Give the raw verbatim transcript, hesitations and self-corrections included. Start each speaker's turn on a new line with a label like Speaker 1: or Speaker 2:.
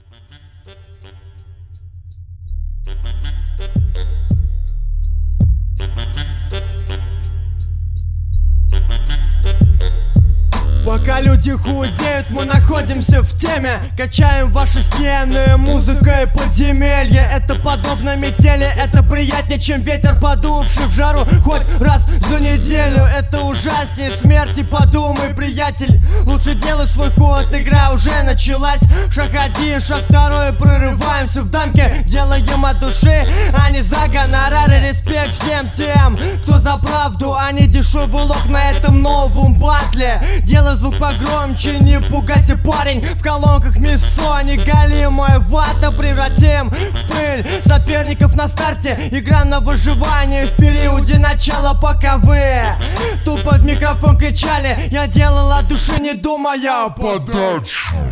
Speaker 1: Пока люди худеют, мы находимся в теме. Качаем ваши стены музыкой подземелья. Это подобно метели, это приятнее, чем ветер, подувший в жару хоть раз за неделю. Это ужаснее смерти, подумай, приятель. Лучше делай свой ход, игра уже началась. Шаг один, шаг второй, прорываемся в дамке. Делаем от души, а не за гонорары. Респект всем тем, кто за правду, а не дешевый лог на этом новом батле. Делай звук погромче, не пугайся, парень. В колонках мясо, неголимая вата. Превратим в пыль соперников на старте. Игра на выживание в периоде начала, пока вы тупо в микрофон кричали. Я делал от души, не думая о подаче.